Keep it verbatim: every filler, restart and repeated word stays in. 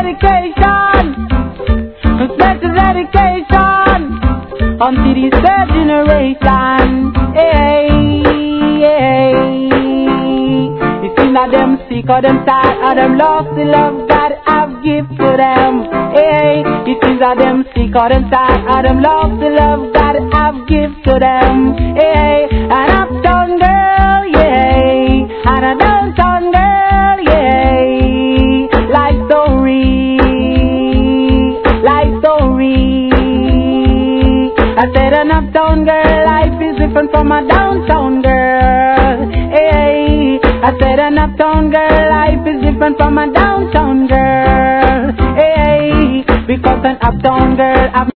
dedication, special dedication unto this third generation. Hey, hey. You see now them sick or them sad or them lost the love God I've give to them. Hey, you see now them sick or them sad or them lost the love God I've give to them. Hey, an uptown girl, yeah, and a downtown girl, yeah. Life story, life story. I said an uptown girl life is different from a downtown girl. Hey, I said an uptown girl life is different from a downtown girl. Hey, because an uptown girl